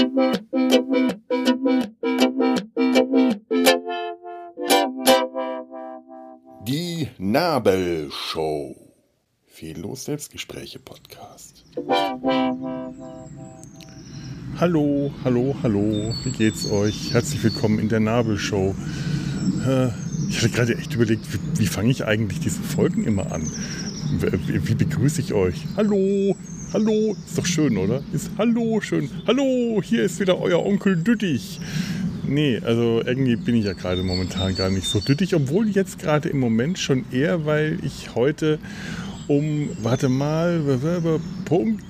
Die Nabelshow. Fehllos Selbstgespräche-Podcast. Hallo, wie geht's euch? Herzlich willkommen in der Nabelshow. Ich hatte gerade echt überlegt, wie fange ich eigentlich diese Folgen immer an? Wie begrüße ich euch? Hallo, ist doch schön, oder? Schön. Hallo, hier ist wieder euer Onkel Düttich. Nee, also irgendwie bin ich ja gerade momentan gar nicht so düttig, obwohl jetzt gerade im Moment schon eher, weil ich heute Punkt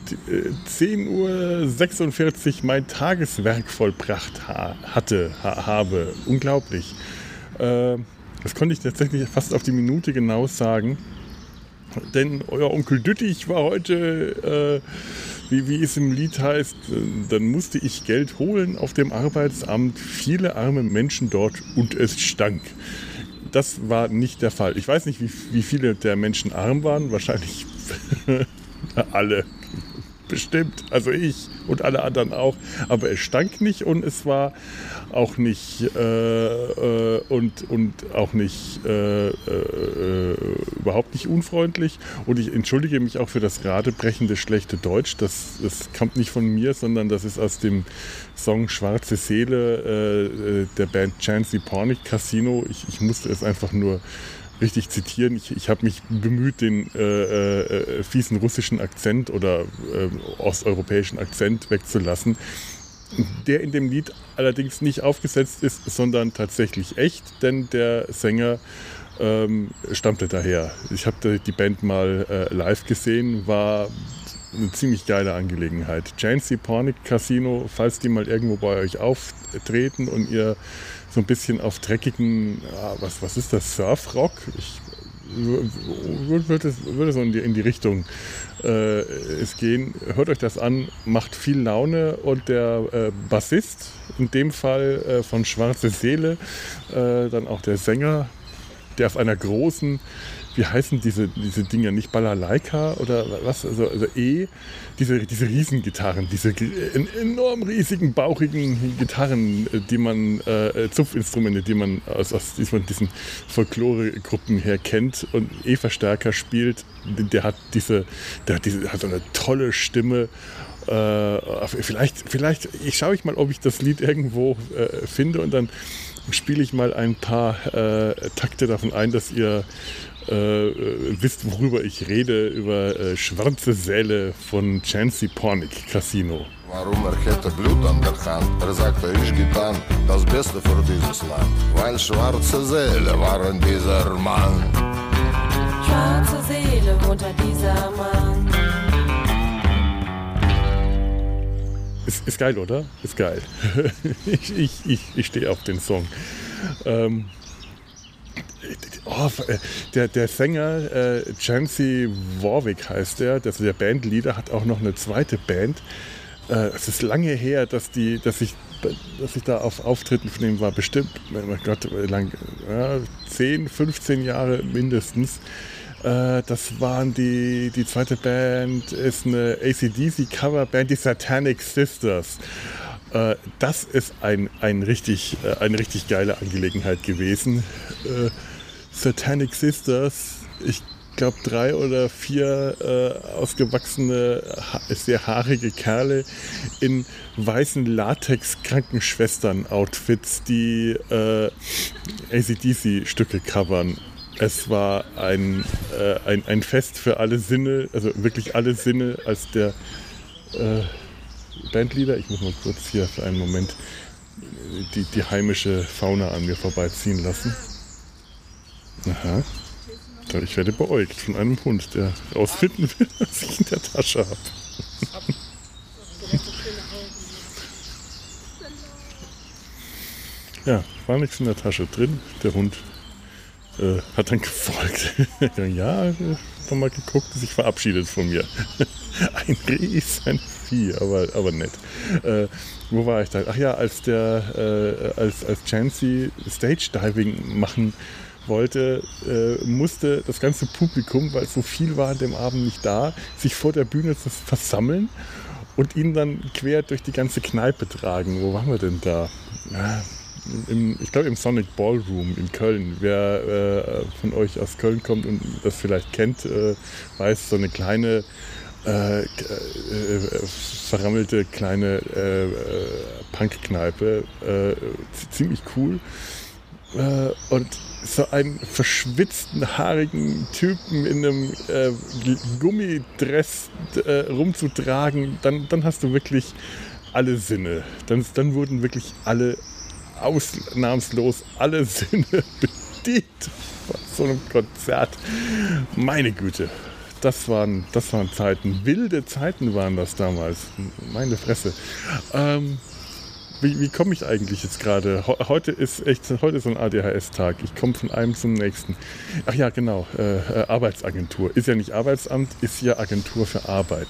10:46 Uhr mein Tageswerk vollbracht habe. Unglaublich. Das konnte ich tatsächlich fast auf die Minute genau sagen. Denn euer Onkel Düttich war heute, wie es im Lied heißt, dann musste ich Geld holen auf dem Arbeitsamt, viele arme Menschen dort und es stank. Das war nicht der Fall. Ich weiß nicht, wie viele der Menschen arm waren, wahrscheinlich alle. Bestimmt, also ich und alle anderen auch, aber es stank nicht und es war auch nicht überhaupt nicht unfreundlich und ich entschuldige mich auch für das radebrechende schlechte Deutsch, das kommt nicht von mir, sondern das ist aus dem Song Schwarze Seele der Band Chancy Pornic Casino. Ich musste es einfach nur richtig zitieren. Ich habe mich bemüht, den fiesen russischen Akzent oder osteuropäischen Akzent wegzulassen, der in dem Lied allerdings nicht aufgesetzt ist, sondern tatsächlich echt, denn der Sänger stammte daher. Ich habe die Band mal live gesehen, war eine ziemlich geile Angelegenheit. Chancy Pornic Casino, falls die mal irgendwo bei euch auftreten und ihr so ein bisschen auf dreckigen, was ist das, Surfrock? Ich würde so in die Richtung es gehen. Hört euch das an, macht viel Laune und der Bassist, in dem Fall von Schwarze Seele, dann auch der Sänger, der auf einer großen, wie heißen diese Dinger, nicht Balalaika oder was, also diese Riesengitarren, diese enorm riesigen, bauchigen Gitarren, die man, Zupfinstrumente, die man aus diesen Folklore-Gruppen her kennt und Verstärker spielt, der hat so eine tolle Stimme. Vielleicht schaue ich mal, ob ich das Lied irgendwo finde und dann spiele ich mal ein paar Takte davon ein, dass ihr wisst, worüber ich rede, über Schwarze Seele von Chancy Pornic Casino. Warum hätte Blut an der Hand? Sagte ich getan, das Beste für dieses Land, weil schwarze Seele waren dieser Mann. Schwarze Seele wohnt dieser Mann. Ist geil, oder? Ist geil. Ich stehe auf den Song. Der Sänger Chancy Warwick heißt der Bandleader, hat auch noch eine zweite Band. Es ist lange her, dass ich da auf Auftritten von ihm war, bestimmt, mein Gott, 10, 15 Jahre mindestens. Das waren die zweite Band ist eine AC/DC-Coverband, die Satanic Sisters. Das ist eine richtig geile Angelegenheit gewesen. Satanic Sisters, ich glaube 3 oder 4 ausgewachsene, sehr haarige Kerle in weißen Latex-Krankenschwestern-Outfits, die AC/DC-Stücke covern. Es war ein Fest für alle Sinne, also wirklich alle Sinne, als der Bandleader, ich muss mal kurz hier für einen Moment die heimische Fauna an mir vorbeiziehen lassen. Aha. Ich werde beäugt von einem Hund, der rausfinden will, was ich in der Tasche habe. Ja, war nichts in der Tasche drin. Der Hund hat dann gefolgt. Ja, hat mal geguckt, sich verabschiedet von mir. Ein riesen Vieh, aber nett. Wo war ich da? Ach ja, als Chancy Stage Diving machen wollte, musste das ganze Publikum, weil so viel war an dem Abend nicht da, sich vor der Bühne versammeln und ihn dann quer durch die ganze Kneipe tragen. Wo waren wir denn da? Ja, ich glaube im Sonic Ballroom in Köln. Wer von euch aus Köln kommt und das vielleicht kennt, weiß, so eine kleine verrammelte kleine Punkkneipe, ziemlich cool, und so einen verschwitzten, haarigen Typen in einem Gummidress rumzutragen, dann hast du wirklich alle Sinne. Dann wurden wirklich ausnahmslos alle Sinne bedient bei so einem Konzert. Meine Güte. Das waren Zeiten, wilde Zeiten waren das damals. Meine Fresse. Wie komme ich eigentlich jetzt gerade? Heute ist so ein ADHS-Tag. Ich komme von einem zum nächsten. Ach ja, genau. Arbeitsagentur. Ist ja nicht Arbeitsamt, ist ja Agentur für Arbeit.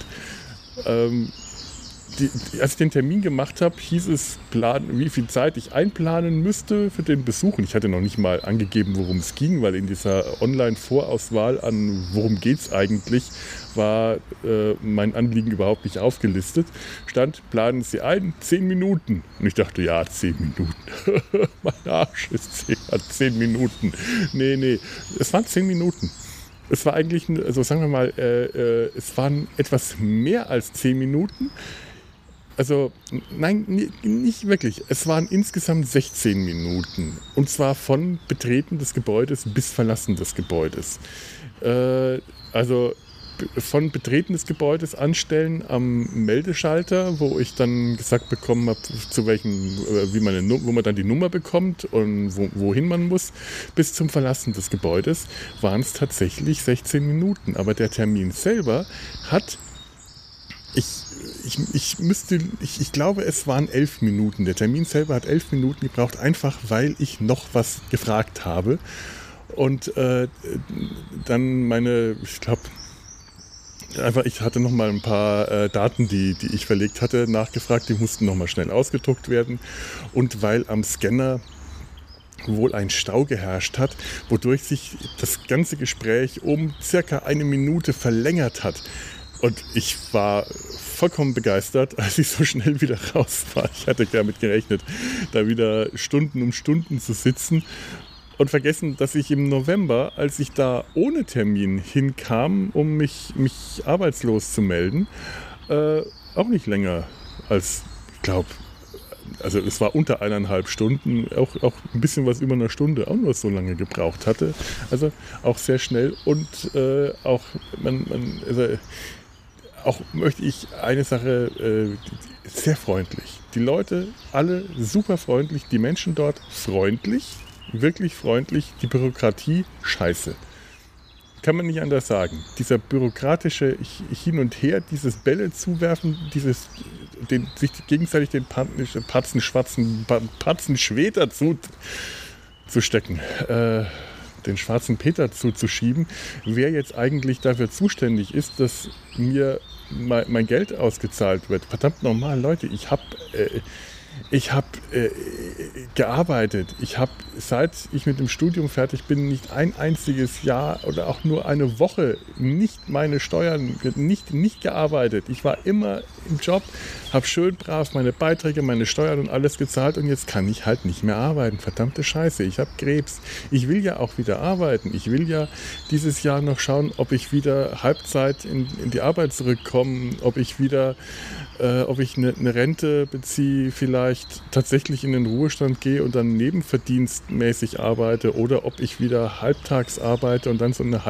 Als ich den Termin gemacht habe, hieß es, wie viel Zeit ich einplanen müsste für den Besuch. Und ich hatte noch nicht mal angegeben, worum es ging, weil in dieser Online-Vorauswahl an worum geht es eigentlich, war mein Anliegen überhaupt nicht aufgelistet. Stand, planen Sie ein, 10 Minuten. Und ich dachte, ja, 10 Minuten. Mein Arsch ist 10 Minuten. Nee, es waren 10 Minuten. Es war eigentlich, also sagen wir mal, es waren etwas mehr als 10 Minuten. Also, nein, nicht wirklich. Es waren insgesamt 16 Minuten. Und zwar von Betreten des Gebäudes bis Verlassen des Gebäudes. Also von Betreten des Gebäudes anstellen am Meldeschalter, wo ich dann gesagt bekommen habe, wo man dann die Nummer bekommt und wohin man muss, bis zum Verlassen des Gebäudes waren es tatsächlich 16 Minuten. Aber der Termin selber hat... Ich glaube, es waren 11 Minuten. Der Termin selber hat 11 Minuten gebraucht, einfach weil ich noch was gefragt habe. Und dann ich hatte noch mal ein paar Daten, die ich verlegt hatte, nachgefragt. Die mussten noch mal schnell ausgedruckt werden. Und weil am Scanner wohl ein Stau geherrscht hat, wodurch sich das ganze Gespräch um circa 1 Minute verlängert hat. Und ich war vollkommen begeistert, als ich so schnell wieder raus war. Ich hatte damit gerechnet, da wieder Stunden um Stunden zu sitzen und vergessen, dass ich im November, als ich da ohne Termin hinkam, um mich arbeitslos zu melden, auch nicht länger als, ich glaube, also es war unter 1,5 Stunden, auch ein bisschen was über 1 Stunde, auch nur so lange gebraucht hatte. Also auch sehr schnell und auch auch möchte ich eine Sache, sehr freundlich. Die Leute, alle super freundlich, die Menschen dort freundlich, wirklich freundlich, die Bürokratie scheiße. Kann man nicht anders sagen. Dieser bürokratische Hin und Her, dieses Bälle zuwerfen, sich gegenseitig den Patzen Schweter zustecken, den schwarzen Peter zuzuschieben, wer jetzt eigentlich dafür zuständig ist, dass mir mein Geld ausgezahlt wird. Verdammt nochmal, Leute, ich habe gearbeitet. Ich habe, seit ich mit dem Studium fertig bin, nicht ein einziges Jahr oder auch nur eine Woche nicht meine Steuern, nicht gearbeitet. Ich war immer im Job, habe schön brav meine Beiträge, meine Steuern und alles gezahlt und jetzt kann ich halt nicht mehr arbeiten. Verdammte Scheiße, ich habe Krebs. Ich will ja auch wieder arbeiten. Ich will ja dieses Jahr noch schauen, ob ich wieder Halbzeit in die Arbeit zurückkomme, ob ich eine Rente beziehe, vielleicht tatsächlich in den Ruhestand gehe und dann nebenverdienstmäßig arbeite oder ob ich wieder halbtags arbeite und dann so eine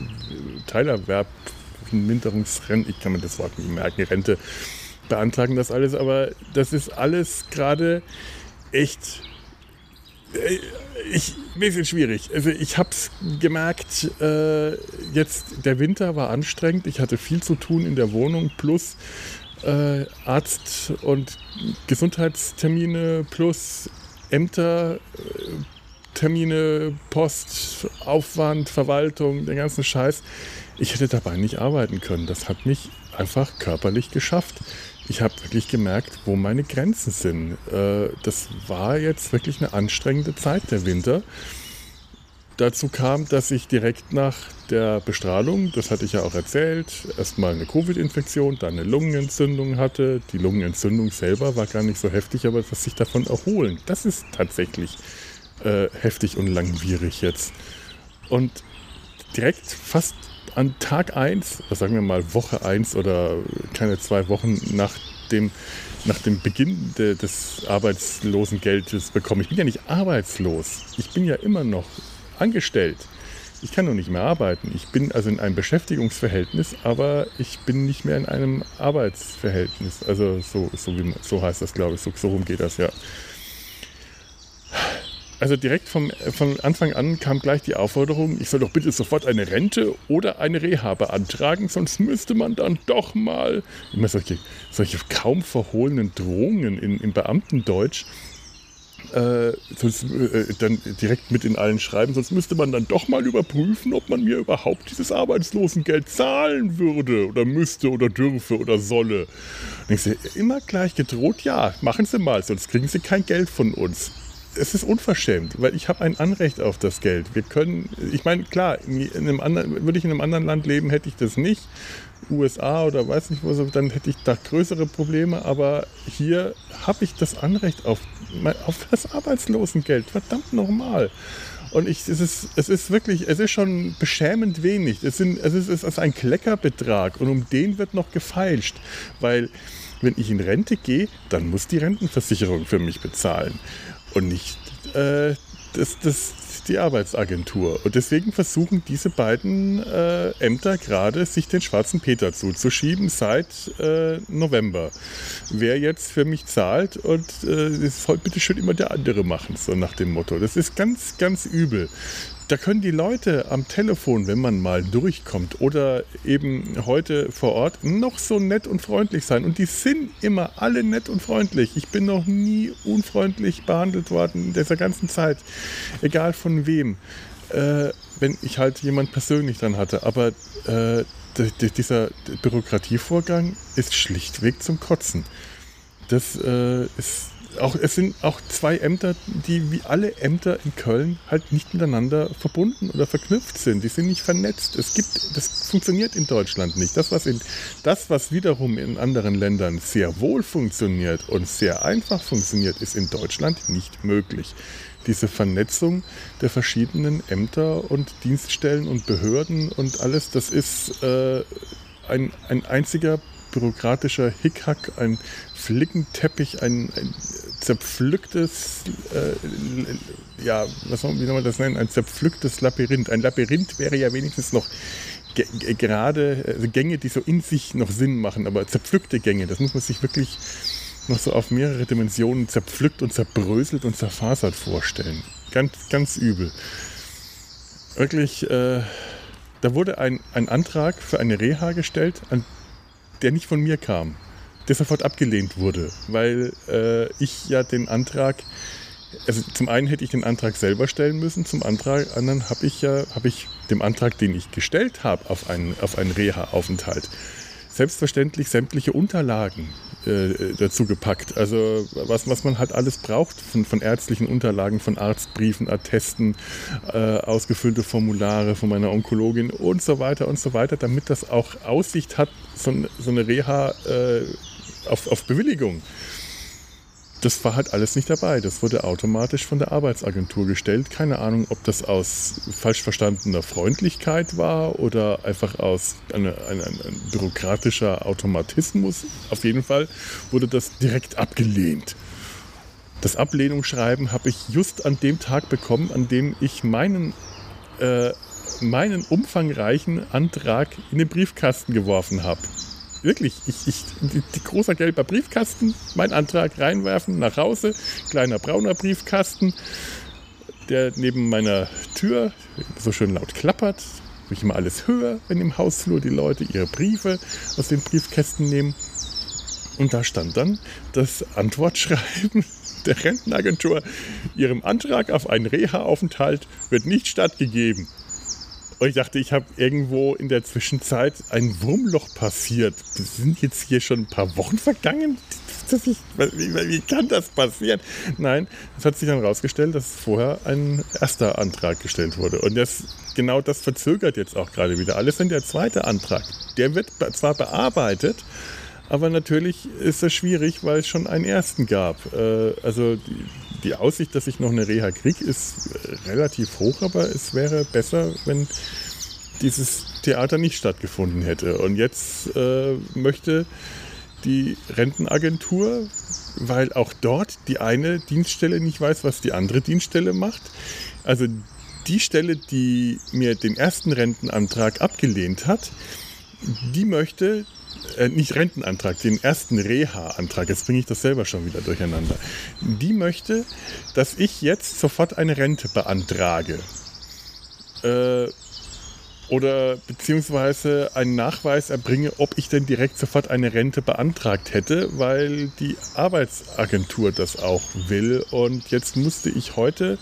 Teilerwerbminderungsrente, ich kann mir das Wort nicht merken, Rente beantragen, das alles, aber das ist alles gerade echt ein bisschen schwierig. Also ich habe es gemerkt, jetzt der Winter war anstrengend, ich hatte viel zu tun in der Wohnung, plus Arzt- und Gesundheitstermine plus Ämter, Termine, Post, Aufwand, Verwaltung, den ganzen Scheiß. Ich hätte dabei nicht arbeiten können. Das hat mich einfach körperlich geschafft. Ich habe wirklich gemerkt, wo meine Grenzen sind. Das war jetzt wirklich eine anstrengende Zeit, der Winter. dazu kam, dass ich direkt nach der Bestrahlung, das hatte ich ja auch erzählt, erstmal eine Covid-Infektion, dann eine Lungenentzündung hatte. Die Lungenentzündung selber war gar nicht so heftig, aber das sich davon erholen, das ist tatsächlich heftig und langwierig jetzt. Und direkt fast an Tag 1, sagen wir mal Woche 1 oder keine 2 Wochen nach dem Beginn des Arbeitslosengeldes bekommen. Ich bin ja nicht arbeitslos. Ich bin ja immer noch angestellt. Ich kann nur nicht mehr arbeiten. Ich bin also in einem Beschäftigungsverhältnis, aber ich bin nicht mehr in einem Arbeitsverhältnis. Also so heißt das, glaube ich. So rum geht das, ja. Also direkt von Anfang an kam gleich die Aufforderung, ich soll doch bitte sofort eine Rente oder eine Reha beantragen, sonst müsste man dann doch mal, immer solche kaum verhohlenen Drohungen im Beamtendeutsch, dann direkt mit in allen schreiben, sonst müsste man dann doch mal überprüfen, ob man mir überhaupt dieses Arbeitslosengeld zahlen würde oder müsste oder dürfe oder solle. Und ich immer gleich gedroht, ja, machen Sie mal, sonst kriegen Sie kein Geld von uns. Es ist unverschämt, weil ich habe ein Anrecht auf das Geld. Ich meine, klar, würde ich in einem anderen Land leben, hätte ich das nicht. USA oder weiß nicht wo, dann hätte ich da größere Probleme. Aber hier habe ich das Anrecht auf das Arbeitslosengeld. Verdammt nochmal. Und es ist schon beschämend wenig. Es ist ein Kleckerbetrag und um den wird noch gefeilscht. Weil wenn ich in Rente gehe, dann muss die Rentenversicherung für mich bezahlen. Und nicht die Arbeitsagentur. Und deswegen versuchen diese beiden Ämter gerade, sich den schwarzen Peter zuzuschieben seit November. Wer jetzt für mich zahlt und das soll bitte schön immer der andere machen, so nach dem Motto. Das ist ganz, ganz übel. Da können die Leute am Telefon, wenn man mal durchkommt oder eben heute vor Ort, noch so nett und freundlich sein. Und die sind immer alle nett und freundlich. Ich bin noch nie unfreundlich behandelt worden in dieser ganzen Zeit. Egal von wem. Wenn ich halt jemand persönlich dann hatte. Aber dieser Bürokratievorgang ist schlichtweg zum Kotzen. Es sind auch 2 Ämter, die wie alle Ämter in Köln halt nicht miteinander verbunden oder verknüpft sind. Die sind nicht vernetzt. Das funktioniert in Deutschland nicht. Das, was wiederum in anderen Ländern sehr wohl funktioniert und sehr einfach funktioniert, ist in Deutschland nicht möglich. Diese Vernetzung der verschiedenen Ämter und Dienststellen und Behörden und alles, das ist ein einziger bürokratischer Hickhack, ein Flickenteppich, ein zerpflücktes, wie soll man das nennen, ein zerpflücktes Labyrinth. Ein Labyrinth wäre ja wenigstens noch gerade Gänge, die so in sich noch Sinn machen, aber zerpflückte Gänge, das muss man sich wirklich noch so auf mehrere Dimensionen zerpflückt und zerbröselt und zerfasert vorstellen. Ganz, ganz übel. Wirklich, da wurde ein Antrag für eine Reha gestellt, der nicht von mir kam, der sofort abgelehnt wurde, weil ich ja den Antrag, also zum einen hätte ich den Antrag selber stellen müssen, zum anderen habe ich dem Antrag, den ich gestellt habe auf einen Reha-Aufenthalt, selbstverständlich sämtliche Unterlagen dazu gepackt. Also was man halt alles braucht von ärztlichen Unterlagen, von Arztbriefen, Attesten, ausgefüllte Formulare von meiner Onkologin und so weiter, damit das auch Aussicht hat, so eine Reha auf Bewilligung. Das war halt alles nicht dabei. Das wurde automatisch von der Arbeitsagentur gestellt. Keine Ahnung, ob das aus falsch verstandener Freundlichkeit war oder einfach aus ein bürokratischer Automatismus. Auf jeden Fall wurde das direkt abgelehnt. Das Ablehnungsschreiben habe ich just an dem Tag bekommen, an dem ich meinen umfangreichen Antrag in den Briefkasten geworfen habe. Wirklich, die großer gelber Briefkasten, mein Antrag reinwerfen, nach Hause, kleiner brauner Briefkasten, der neben meiner Tür so schön laut klappert, wo ich immer alles höre, wenn im Hausflur die Leute ihre Briefe aus den Briefkästen nehmen. Und da stand dann das Antwortschreiben der Rentenagentur, ihrem Antrag auf einen Reha-Aufenthalt wird nicht stattgegeben. Und ich dachte, ich habe irgendwo in der Zwischenzeit ein Wurmloch passiert. Sind jetzt hier schon ein paar Wochen vergangen? Wie kann das passieren? Nein, es hat sich dann herausgestellt, dass vorher ein erster Antrag gestellt wurde. Und genau das verzögert jetzt auch gerade wieder alles. Denn der zweite Antrag, der wird zwar bearbeitet, aber natürlich ist es schwierig, weil es schon einen ersten gab. Also die Aussicht, dass ich noch eine Reha kriege, ist relativ hoch, aber es wäre besser, wenn dieses Theater nicht stattgefunden hätte. Und jetzt möchte die Rentenagentur, weil auch dort die eine Dienststelle nicht weiß, was die andere Dienststelle macht. Also die Stelle, die mir den ersten Rentenantrag abgelehnt hat, die möchte nicht Rentenantrag, den ersten Reha-Antrag, jetzt bringe ich das selber schon wieder durcheinander, die möchte, dass ich jetzt sofort eine Rente beantrage. Oder beziehungsweise einen Nachweis erbringe, ob ich denn direkt sofort eine Rente beantragt hätte, weil die Arbeitsagentur das auch will. Und jetzt musste ich heute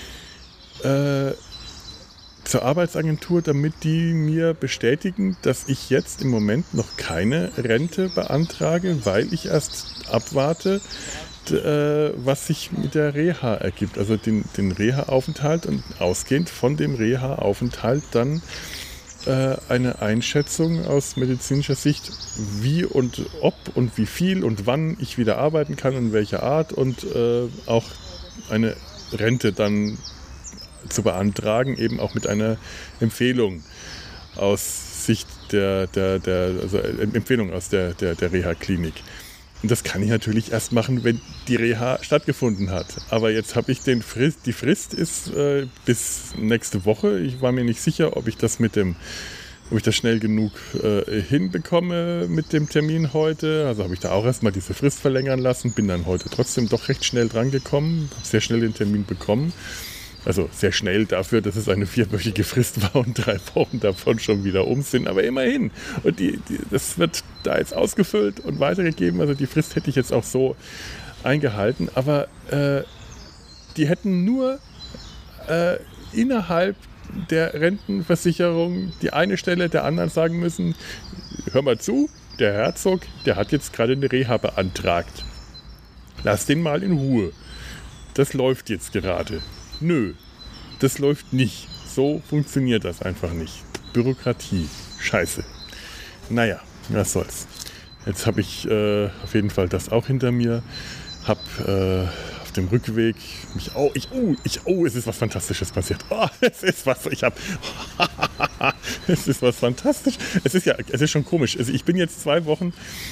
zur Arbeitsagentur, damit die mir bestätigen, dass ich jetzt im Moment noch keine Rente beantrage, weil ich erst abwarte, was sich mit der Reha ergibt. Also den Reha-Aufenthalt und ausgehend von dem Reha-Aufenthalt dann eine Einschätzung aus medizinischer Sicht, wie und ob und wie viel und wann ich wieder arbeiten kann und welche Art und auch eine Rente dann zu beantragen, eben auch mit einer Empfehlung aus Sicht Empfehlung aus der Reha-Klinik. Und das kann ich natürlich erst machen, wenn die Reha stattgefunden hat. Aber jetzt habe ich die Frist ist bis nächste Woche. Ich war mir nicht sicher, ob ich das schnell genug hinbekomme mit dem Termin heute. Also habe ich da auch erstmal diese Frist verlängern lassen, bin dann heute trotzdem doch recht schnell dran gekommen, habe sehr schnell den Termin bekommen. Also sehr schnell dafür, dass es eine 4-wöchige Frist war und 3 Wochen davon schon wieder sind. Aber immerhin. Und das wird da jetzt ausgefüllt und weitergegeben. Also die Frist hätte ich jetzt auch so eingehalten. Aber die hätten nur innerhalb der Rentenversicherung die eine Stelle der anderen sagen müssen, hör mal zu, der Herzog, der hat jetzt gerade eine Reha beantragt. Lass den mal in Ruhe. Das läuft jetzt gerade. Nö, das läuft nicht. So funktioniert das einfach nicht. Bürokratie. Scheiße. Naja, was soll's. Jetzt habe ich auf jeden Fall das auch hinter mir. Hab auf dem Rückweg mich... es ist was Fantastisches passiert. Es ist was Fantastisches. Es ist schon komisch. Also ich bin jetzt 2 Wochen...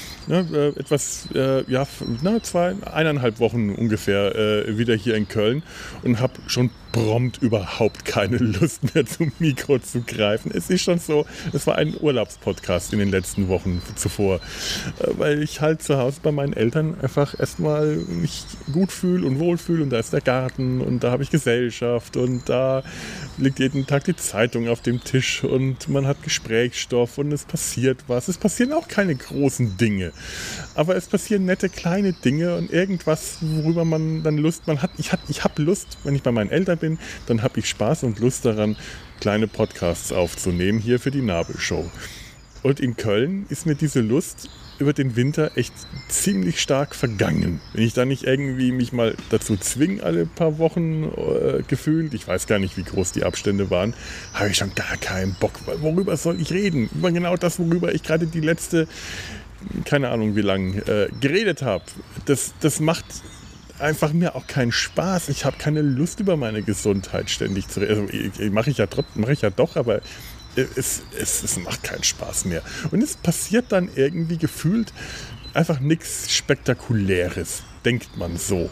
eineinhalb Wochen ungefähr wieder hier in Köln und habe schon prompt überhaupt keine Lust mehr zum Mikro zu greifen. Es ist schon so, es war ein Urlaubspodcast in den letzten Wochen zuvor, weil ich halt zu Hause bei meinen Eltern einfach erstmal mich gut fühle und wohlfühle und da ist der Garten und da habe ich Gesellschaft und da liegt jeden Tag die Zeitung auf dem Tisch und man hat Gesprächsstoff und es passiert was. Es passieren auch keine großen Dinge. Aber es passieren nette kleine Dinge und irgendwas, worüber man dann Lust hat. Ich habe Lust, wenn ich bei meinen Eltern bin, dann habe ich Spaß und Lust daran, kleine Podcasts aufzunehmen hier für die Nabelshow. Und in Köln ist mir diese Lust über den Winter echt ziemlich stark vergangen. Wenn ich da nicht irgendwie mich mal dazu zwinge, alle paar Wochen gefühlt, ich weiß gar nicht, wie groß die Abstände waren, habe ich schon gar keinen Bock. Worüber soll ich reden? Über genau das, worüber ich gerade die letzte, keine Ahnung wie lange, geredet habe. Das macht einfach mir auch keinen Spaß. Ich habe keine Lust, über meine Gesundheit ständig zu reden. Also, mache ich ja doch, aber es macht keinen Spaß mehr. Und es passiert dann irgendwie gefühlt einfach nichts Spektakuläres. Denkt man so.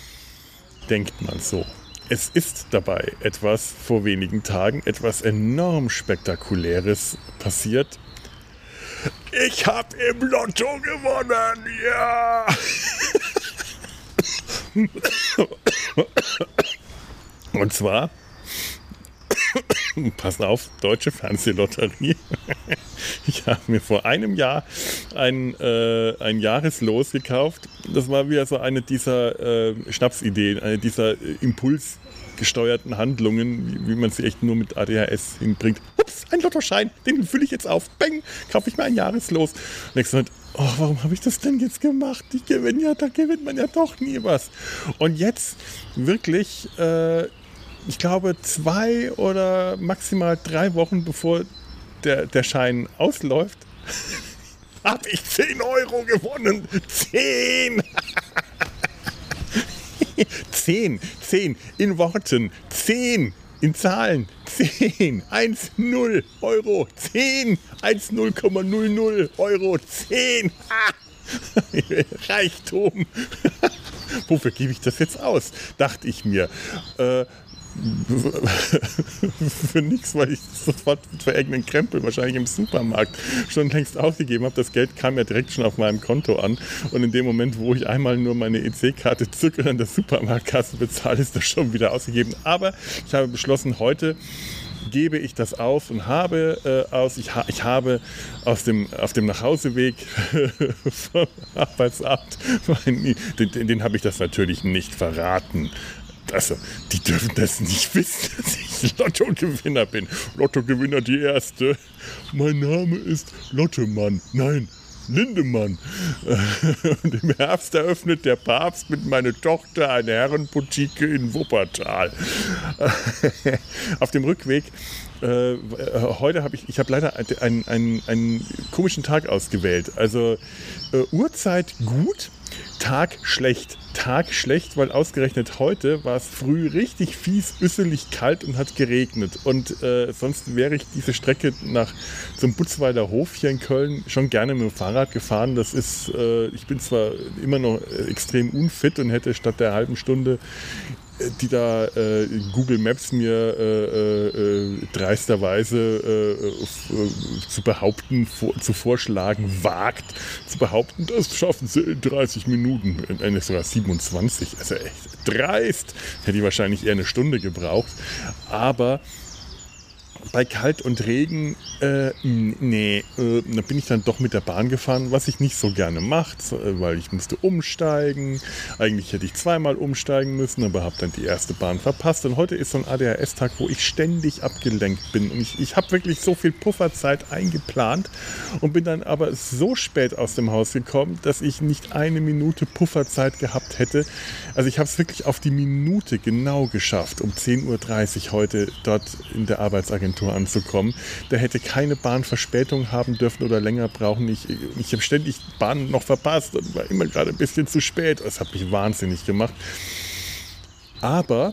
Es ist dabei vor wenigen Tagen etwas enorm Spektakuläres passiert. Ich habe im Lotto gewonnen, ja! Und zwar, pass auf, Deutsche Fernsehlotterie. Ich habe mir vor einem Jahr ein Jahreslos gekauft. Das war wieder so eine dieser Schnapsideen, eine dieser impulsgesteuerten Handlungen, wie man sie echt nur mit ADHS hinbringt. Ups, ein Lottoschein, den fülle ich jetzt auf. Bang, kaufe ich mir ein Jahreslos. Und ich gesagt, oh, warum habe ich das denn jetzt gemacht? Da gewinnt man ja doch nie was. Und jetzt wirklich, ich glaube 2 oder maximal 3 Wochen bevor der Schein ausläuft, habe ich 10 Euro gewonnen. 10! 10 in Worten, 10 in Zahlen, 10, 1, 0 Euro, 10, 1, 0,00 Euro, 10. Reichtum. Wofür gebe ich das jetzt aus? Dachte ich mir. Für nichts, weil ich sofort für irgendeinen Krempel wahrscheinlich im Supermarkt schon längst ausgegeben habe. Das Geld kam ja direkt schon auf meinem Konto an und in dem Moment, wo ich einmal nur meine EC-Karte zücke und an der Supermarktkasse bezahle, ist das schon wieder ausgegeben. Aber ich habe beschlossen, heute gebe ich das auf und habe ich habe auf dem Nachhauseweg vom Arbeitsamt, den habe ich das natürlich nicht verraten. Also, die dürfen das nicht wissen, dass ich Lottogewinner bin. Lottogewinner die erste. Mein Name ist Lottemann. Nein, Lindemann. Und im Herbst eröffnet der Papst mit meiner Tochter eine Herrenboutique in Wuppertal. Auf dem Rückweg, heute habe ich leider einen komischen Tag ausgewählt. Also Uhrzeit gut, Tag schlecht. Tag schlecht, weil ausgerechnet heute war es früh richtig fies, üsselig kalt und hat geregnet. Und sonst wäre ich diese Strecke zum Butzweiler Hof hier in Köln schon gerne mit dem Fahrrad gefahren. Das ist, ich bin zwar immer noch extrem unfit und hätte statt der halben Stunde, die da Google Maps mir dreisterweise zu vorschlagen wagt, zu behaupten, das schaffen sie in 30 Minuten, sogar 27, also echt dreist, hätte ich wahrscheinlich eher eine Stunde gebraucht, aber bei Kalt und Regen, da bin ich dann doch mit der Bahn gefahren, was ich nicht so gerne mache, weil ich musste umsteigen. Eigentlich hätte ich 2-mal umsteigen müssen, aber habe dann die erste Bahn verpasst. Und heute ist so ein ADHS-Tag, wo ich ständig abgelenkt bin. Und ich habe wirklich so viel Pufferzeit eingeplant und bin dann aber so spät aus dem Haus gekommen, dass ich nicht eine Minute Pufferzeit gehabt hätte. Also ich habe es wirklich auf die Minute genau geschafft, um 10.30 Uhr heute dort in der Arbeitsagentur anzukommen. Da hätte keine Bahn Verspätung haben dürfen oder länger brauchen. Ich habe ständig Bahnen noch verpasst und war immer gerade ein bisschen zu spät. Das hat mich wahnsinnig gemacht. Aber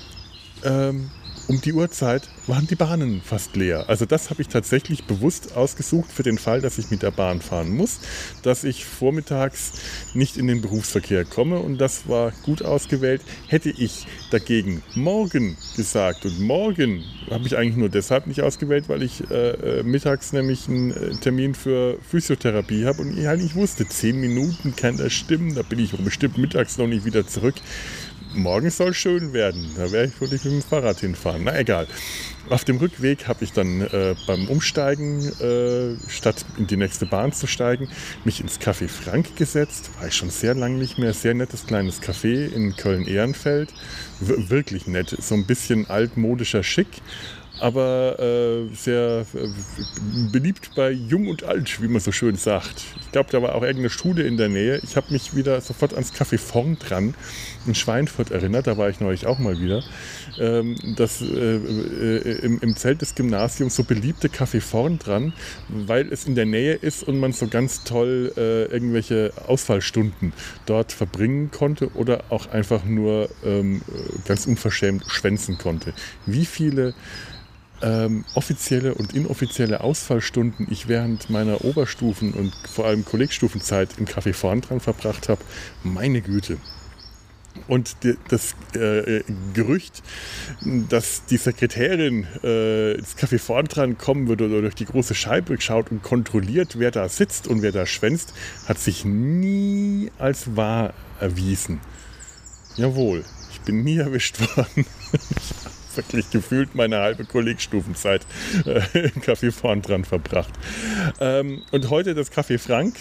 um die Uhrzeit waren die Bahnen fast leer. Also das habe ich tatsächlich bewusst ausgesucht für den Fall, dass ich mit der Bahn fahren muss, dass ich vormittags nicht in den Berufsverkehr komme und das war gut ausgewählt. Hätte ich dagegen morgen gesagt und morgen habe ich eigentlich nur deshalb nicht ausgewählt, weil ich mittags nämlich einen Termin für Physiotherapie habe und ich halt nicht wusste, 10 Minuten kann das stimmen, da bin ich bestimmt mittags noch nicht wieder zurück. Morgen soll schön werden, da würde ich mit dem Fahrrad hinfahren. Na egal. Auf dem Rückweg habe ich dann beim Umsteigen, statt in die nächste Bahn zu steigen, mich ins Café Frank gesetzt. War ich schon sehr lange nicht mehr. Sehr nettes kleines Café in Köln-Ehrenfeld. Wirklich nett. So ein bisschen altmodischer Schick. Aber sehr beliebt bei Jung und Alt, wie man so schön sagt. Ich glaube, da war auch irgendeine Schule in der Nähe. Ich habe mich wieder sofort ans Café vorn dran in Schweinfurt erinnert, da war ich neulich auch mal wieder. Das im Zelt des Gymnasiums so beliebte Café vorn dran, weil es in der Nähe ist und man so ganz toll irgendwelche Ausfallstunden dort verbringen konnte oder auch einfach nur ganz unverschämt schwänzen konnte. Wie viele offizielle und inoffizielle Ausfallstunden ich während meiner Oberstufen- und vor allem Kollegstufenzeit im Café vorn dran verbracht habe, meine Güte. Und das Gerücht, dass die Sekretärin ins Café vorn dran kommen würde oder durch die große Scheibe schaut und kontrolliert, wer da sitzt und wer da schwänzt, hat sich nie als wahr erwiesen. Jawohl, ich bin nie erwischt worden. wirklich gefühlt meine halbe Kollegstufenzeit im Café vorn dran verbracht. Und heute das Café Frank,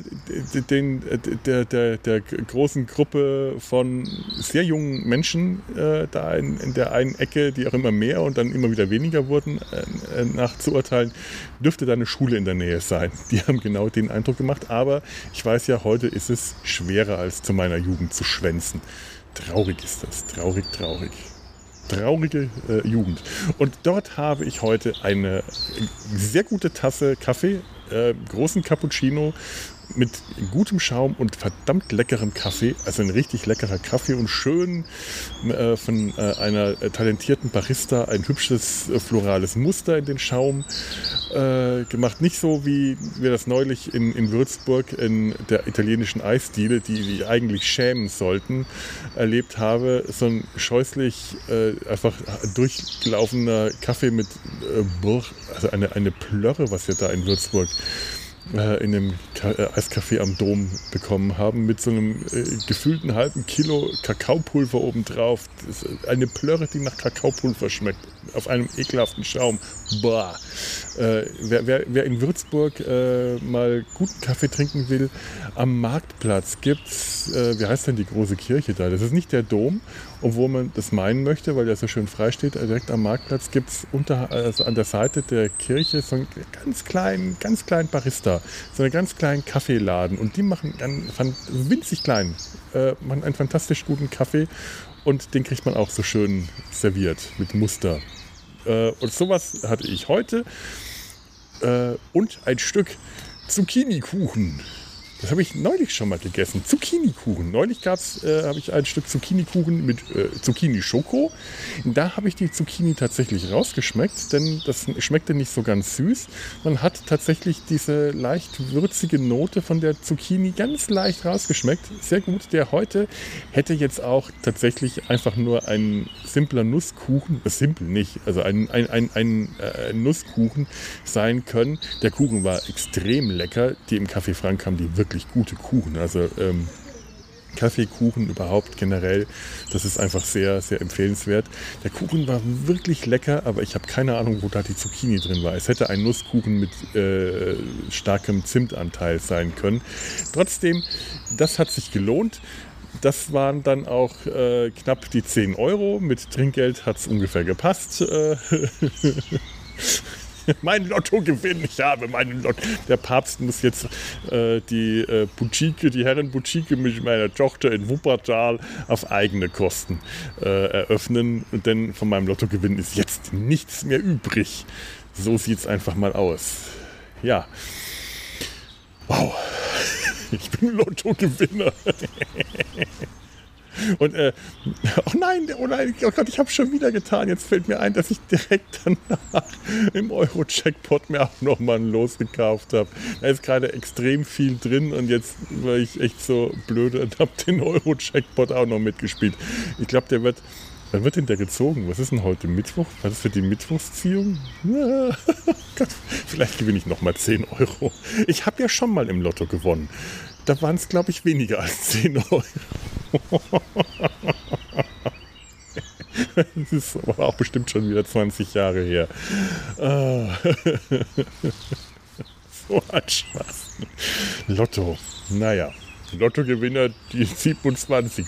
der großen Gruppe von sehr jungen Menschen da in der einen Ecke, die auch immer mehr und dann immer wieder weniger wurden, nach zu urteilen, dürfte da eine Schule in der Nähe sein. Die haben genau den Eindruck gemacht, aber ich weiß ja, heute ist es schwerer als zu meiner Jugend zu schwänzen. Traurig ist das, traurig. Traurige Jugend. Und dort habe ich heute eine sehr gute Tasse Kaffee, großen Cappuccino mit gutem Schaum und verdammt leckerem Kaffee. Also ein richtig leckerer Kaffee und schön von einer talentierten Barista ein hübsches florales Muster in den Schaum gemacht. Nicht so, wie wir das neulich in Würzburg in der italienischen Eisdiele, die eigentlich schämen sollten, erlebt habe. So ein scheußlich einfach durchgelaufener Kaffee mit also eine Plörre, was wir da in Würzburg in dem Eiscafé am Dom bekommen haben, mit so einem gefühlten halben Kilo Kakaopulver obendrauf. Das ist eine Plörre, die nach Kakaopulver schmeckt, auf einem ekelhaften Schaum. Boah. Wer in Würzburg mal guten Kaffee trinken will, am Marktplatz gibt's, wie heißt denn die große Kirche da? Das ist nicht der Dom, obwohl man das meinen möchte, weil der so schön frei steht. Direkt am Marktplatz gibt es also an der Seite der Kirche so einen ganz kleinen Barista, so einen ganz kleinen Kaffeeladen. Und die machen einen winzig kleinen, machen einen fantastisch guten Kaffee und den kriegt man auch so schön serviert mit Muster. Und sowas hatte ich heute und ein Stück Zucchini-Kuchen. Das habe ich neulich schon mal gegessen. Zucchini-Kuchen. Neulich habe ich ein Stück Zucchini-Kuchen mit Zucchini-Schoko. Da habe ich die Zucchini tatsächlich rausgeschmeckt, denn das schmeckte nicht so ganz süß. Man hat tatsächlich diese leicht würzige Note von der Zucchini ganz leicht rausgeschmeckt. Sehr gut. Der heute hätte jetzt auch tatsächlich einfach nur ein simpler Nusskuchen, simpel nicht, also ein Nusskuchen sein können. Der Kuchen war extrem lecker. Die im Café Frank haben die wirklich gute Kuchen. Also Kaffeekuchen überhaupt generell, das ist einfach sehr, sehr empfehlenswert. Der Kuchen war wirklich lecker, aber ich habe keine Ahnung, wo da die Zucchini drin war. Es hätte ein Nusskuchen mit starkem Zimtanteil sein können. Trotzdem, das hat sich gelohnt. Das waren dann auch knapp die 10 Euro. Mit Trinkgeld hat es ungefähr gepasst. Mein Lottogewinn, ich habe meinen Lotto. Der Papst muss jetzt die Herrenboutique mit meiner Tochter in Wuppertal auf eigene Kosten eröffnen. Denn von meinem Lottogewinn ist jetzt nichts mehr übrig. So sieht es einfach mal aus. Ja. Wow. Ich bin Lottogewinner. Und, oh nein, oh Gott, ich habe es schon wieder getan. Jetzt fällt mir ein, dass ich direkt danach im Euro-Jackpot mir auch nochmal ein Los gekauft habe. Da ist gerade extrem viel drin und jetzt war ich echt so blöde und habe den Euro-Jackpot auch noch mitgespielt. Ich glaube, wann wird denn der gezogen? Was ist denn heute Mittwoch? Was ist für die Mittwochsziehung? Ja, Gott, vielleicht gewinne ich nochmal 10 Euro. Ich habe ja schon mal im Lotto gewonnen. Da waren es, glaube ich, weniger als 10 Euro. Das ist aber auch bestimmt schon wieder 20 Jahre her. So ein Spaß. Lotto. Naja, Lottogewinner, die 27.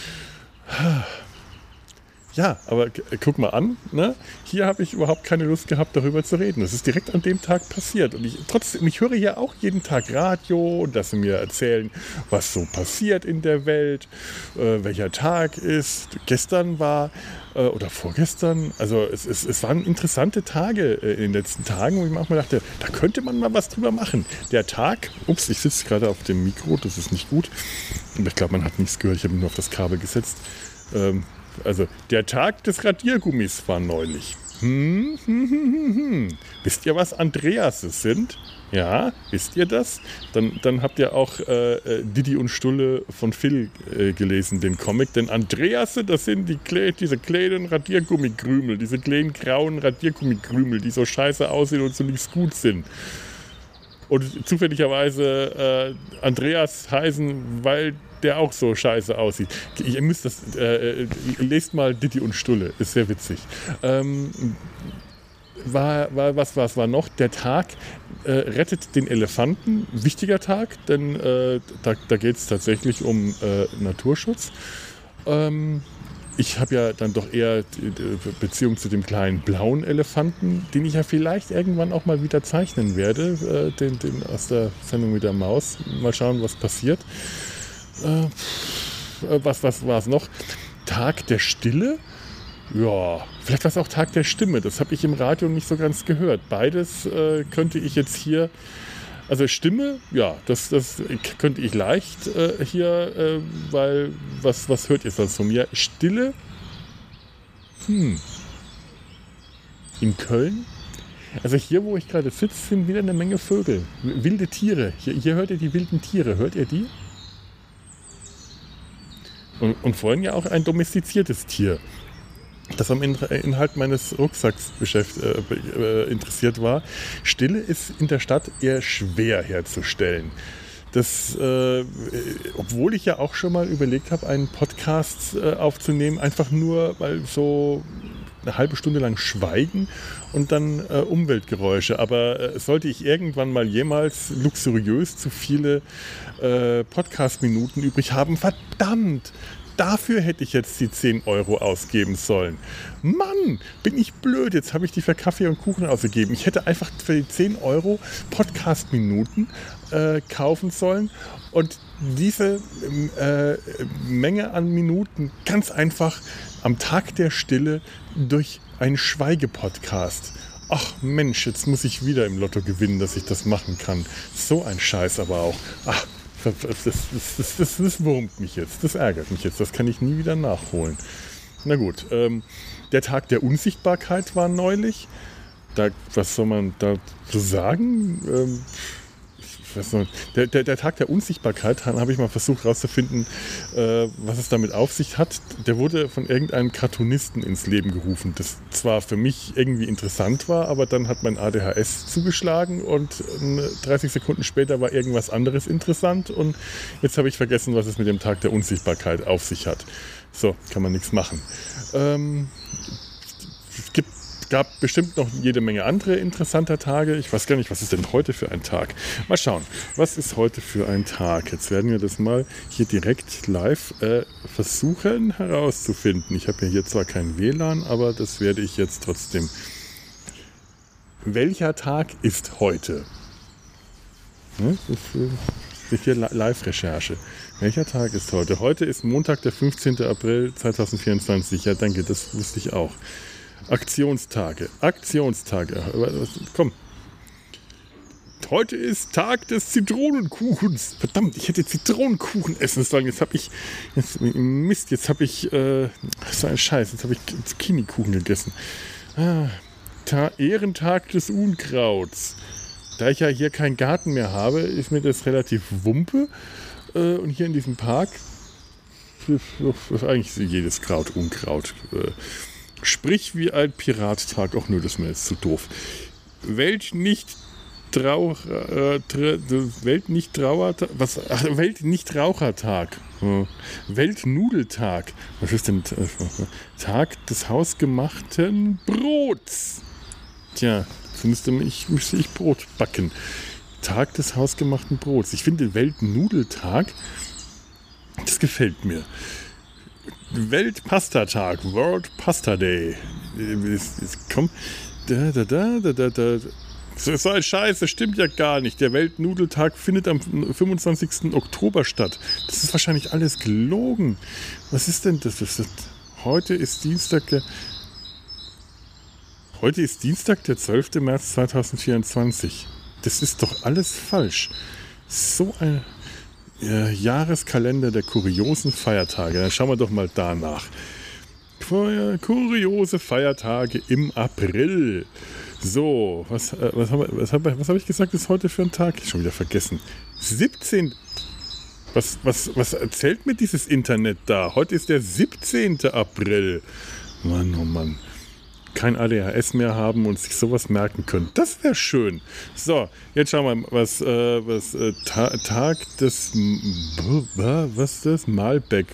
Ja, aber guck mal an, ne? Hier habe ich überhaupt keine Lust gehabt, darüber zu reden. Das ist direkt an dem Tag passiert. Und ich höre hier auch jeden Tag Radio, dass sie mir erzählen, was so passiert in der Welt, welcher Tag ist. Gestern war oder vorgestern, also es waren interessante Tage in den letzten Tagen, wo ich manchmal dachte, da könnte man mal was drüber machen. Der Tag, ups, ich sitze gerade auf dem Mikro, das ist nicht gut. Aber ich glaube, man hat nichts gehört, ich habe mich nur auf das Kabel gesetzt. Also, der Tag des Radiergummis war neulich. Wisst ihr, was Andreases sind? Ja, wisst ihr das? Dann habt ihr auch Didi und Stulle von Phil gelesen, den Comic. Denn Andreasse, das sind diese kleinen Radiergummikrümel, diese kleinen grauen Radiergummikrümel, die so scheiße aussehen und so nichts gut sind. und zufälligerweise Andreas heißen, weil der auch so scheiße aussieht. Ihr müsst das, lest mal Ditti und Stulle, ist sehr witzig. Was war noch? Der Tag rettet den Elefanten. Wichtiger Tag, denn da geht es tatsächlich um Naturschutz. Ich habe ja dann doch eher Beziehung zu dem kleinen blauen Elefanten, den ich ja vielleicht irgendwann auch mal wieder zeichnen werde, den aus der Sendung mit der Maus. Mal schauen, was passiert. Was war es noch? Tag der Stille? Ja, vielleicht war es auch Tag der Stimme. Das habe ich im Radio nicht so ganz gehört. Beides könnte ich jetzt hier... Also Stimme, ja, das könnte ich leicht hier, weil was hört ihr sonst von mir? Stille? In Köln? Also hier, wo ich gerade sitze, sind wieder eine Menge Vögel. Wilde Tiere. Hier hört ihr die wilden Tiere. Hört ihr die? Und vorhin ja auch ein domestiziertes Tier, das am Inhalt meines Rucksacks interessiert war. Stille ist in der Stadt eher schwer herzustellen. Das, obwohl ich ja auch schon mal überlegt habe, einen Podcast aufzunehmen, einfach nur weil so eine halbe Stunde lang schweigen und dann Umweltgeräusche. Aber sollte ich irgendwann mal jemals luxuriös zu viele Podcast-Minuten übrig haben, verdammt! Dafür hätte ich jetzt die 10 Euro ausgeben sollen. Mann, bin ich blöd. Jetzt habe ich die für Kaffee und Kuchen ausgegeben. Ich hätte einfach für die 10 Euro Podcast-Minuten kaufen sollen und diese Menge an Minuten ganz einfach am Tag der Stille durch einen Schweigepodcast. Ach Mensch, jetzt muss ich wieder im Lotto gewinnen, dass ich das machen kann. So ein Scheiß aber auch. Ach, das wurmt mich jetzt, das ärgert mich jetzt, das kann ich nie wieder nachholen. Na gut, der Tag der Unsichtbarkeit war neulich. Was soll man dazu sagen? Der Tag der Unsichtbarkeit, habe ich mal versucht herauszufinden, was es damit auf sich hat. Der wurde von irgendeinem Cartoonisten ins Leben gerufen, das zwar für mich irgendwie interessant war, aber dann hat mein ADHS zugeschlagen und 30 Sekunden später war irgendwas anderes interessant und jetzt habe ich vergessen, was es mit dem Tag der Unsichtbarkeit auf sich hat. So, kann man nichts machen. Es gab bestimmt noch jede Menge andere interessanter Tage. Ich weiß gar nicht, was ist denn heute für ein Tag? Mal schauen, was ist heute für ein Tag? Jetzt werden wir das mal hier direkt live versuchen herauszufinden. Ich habe ja hier zwar kein WLAN, aber das werde ich jetzt trotzdem. Welcher Tag ist heute? Das ist hier Live-Recherche. Welcher Tag ist heute? Heute ist Montag, der 15. April 2024. Ja, danke, das wusste ich auch. Aktionstage. Komm. Heute ist Tag des Zitronenkuchens. Verdammt, ich hätte Zitronenkuchen essen sollen. Jetzt habe ich so ein Scheiß, jetzt habe ich Zucchini-Kuchen gegessen. Ehrentag des Unkrauts. Da ich ja hier keinen Garten mehr habe, ist mir das relativ wumpe. Und hier in diesem Park ist eigentlich jedes Kraut Unkraut. Sprich wie ein Pirattag. Ach nö, das ist mir jetzt zu doof. Weltnichtrauchertag. Weltnudeltag. Was ist denn Tag des hausgemachten Brots? Tja, müsste ich Brot backen. Tag des hausgemachten Brots. Ich finde Weltnudeltag, das gefällt mir. Weltpastatag, World Pasta Day. Komm, so ein Scheiß, das stimmt ja gar nicht. Der Weltnudeltag findet am 25. Oktober statt. Das ist wahrscheinlich alles gelogen. Was ist denn das? Heute ist Dienstag, der 12. März 2024. Das ist doch alles falsch. So ein Jahreskalender der kuriosen Feiertage. Dann schauen wir doch mal danach. Kuriose Feiertage im April. So, was habe ich gesagt, ist heute für ein Tag? Schon wieder vergessen. 17. Was erzählt mir dieses Internet da? Heute ist der 17. April. Mann, oh Mann. kein ADHS mehr haben und sich sowas merken können. Das wäre schön. So, jetzt schauen wir mal, Tag des was ist das? Malbec,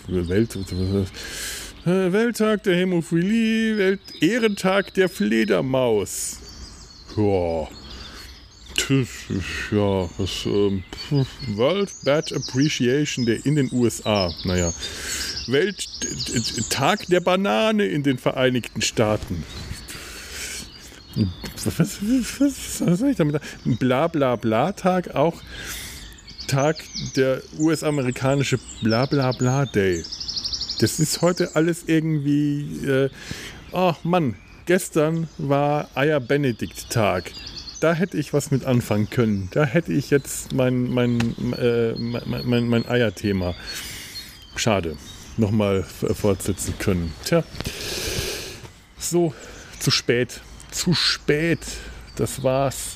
Welttag der Hämophilie, Ehrentag der Fledermaus. Ja. World Bat Appreciation Day in den USA. Naja. Tag der Banane in den Vereinigten Staaten. Was soll ich damit? Bla-bla-bla-Tag, auch Tag der US-amerikanische Bla-bla-bla-Day. Das ist heute alles irgendwie... oh Mann, gestern war Eier-Benedikt-Tag. Da hätte ich was mit anfangen können. Da hätte ich jetzt mein Eierthema. Schade. Nochmal fortsetzen können. Tja. So, zu spät. Zu spät. Das war's.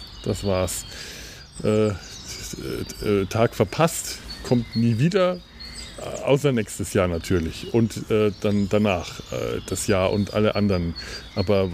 Tag verpasst. Kommt nie wieder. Außer nächstes Jahr natürlich. Und dann danach das Jahr und alle anderen. Aber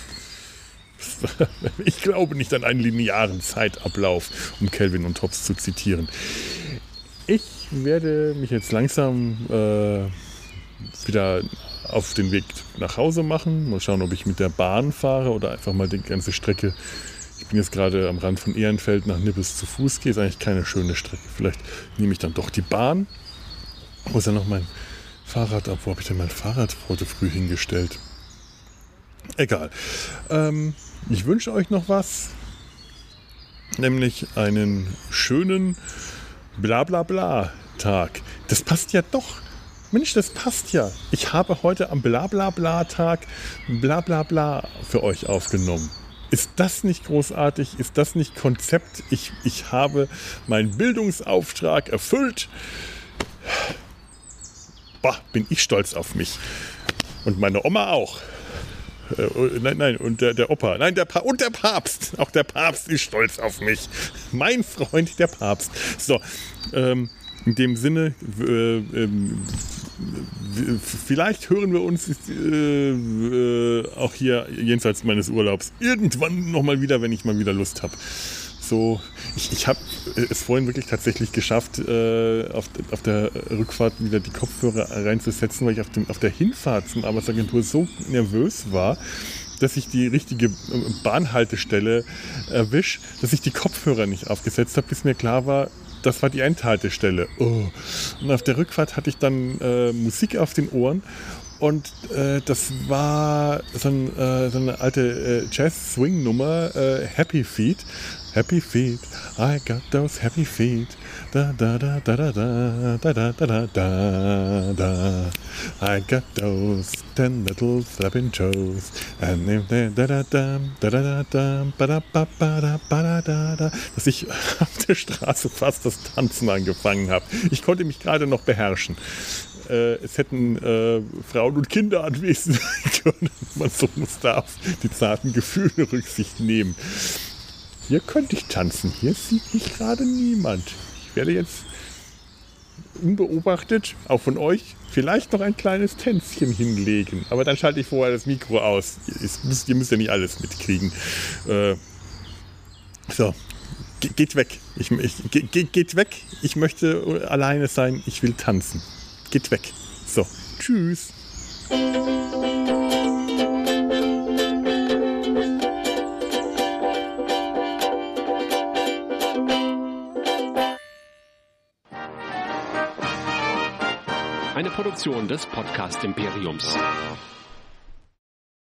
ich glaube nicht an einen linearen Zeitablauf, um Kelvin und Hobbes zu zitieren. Ich werde mich jetzt langsam wieder auf den Weg nach Hause machen. Mal schauen, ob ich mit der Bahn fahre oder einfach mal die ganze Strecke. Ich bin jetzt gerade am Rand von Ehrenfeld nach Nippes zu Fuß gehe. Ist eigentlich keine schöne Strecke. Vielleicht nehme ich dann doch die Bahn. Wo ist ja noch mein Fahrrad ab? Wo habe ich denn mein Fahrrad heute früh hingestellt? Egal. Ich wünsche euch noch was, nämlich einen schönen Blablabla-Tag. Das passt ja doch. Mensch, das passt ja. Ich habe heute am Blablabla-Tag Blablabla für euch aufgenommen. Ist das nicht großartig? Ist das nicht Konzept? Ich habe meinen Bildungsauftrag erfüllt. Boah, bin ich stolz auf mich. Und meine Oma auch. Nein, und der Opa. Nein, und der Papst. Auch der Papst ist stolz auf mich. Mein Freund, der Papst. So, in dem Sinne, vielleicht hören wir uns auch hier jenseits meines Urlaubs irgendwann nochmal wieder, wenn ich mal wieder Lust habe. So, ich habe es vorhin wirklich tatsächlich geschafft, auf der Rückfahrt wieder die Kopfhörer reinzusetzen, weil ich auf der Hinfahrt zum Arbeitsagentur so nervös war, dass ich die richtige Bahnhaltestelle erwische, dass ich die Kopfhörer nicht aufgesetzt habe, bis mir klar war, das war die Endhaltestelle. Oh. Und auf der Rückfahrt hatte ich dann Musik auf den Ohren. Und das war so eine alte Jazz-Swing-Nummer, Happy Feet. Happy feet, I got those happy feet. Da da da da da da da da da da da. I got those 10 little flapping toes. And da da da da da da da da da da da. Dass ich auf der Straße fast das Tanzen angefangen habe. Ich konnte mich gerade noch beherrschen. Es hätten Frauen und Kinder anwesend sein können. Man so muss da auf die zarten Gefühle Rücksicht nehmen. Hier könnte ich tanzen. Hier sieht mich gerade niemand. Ich werde jetzt unbeobachtet, auch von euch, vielleicht noch ein kleines Tänzchen hinlegen. Aber dann schalte ich vorher das Mikro aus. Ihr müsst ja nicht alles mitkriegen. So, geht weg. Geht weg. Ich möchte alleine sein. Ich will tanzen. Geht weg. So, tschüss. Eine Produktion des Podcast Imperiums.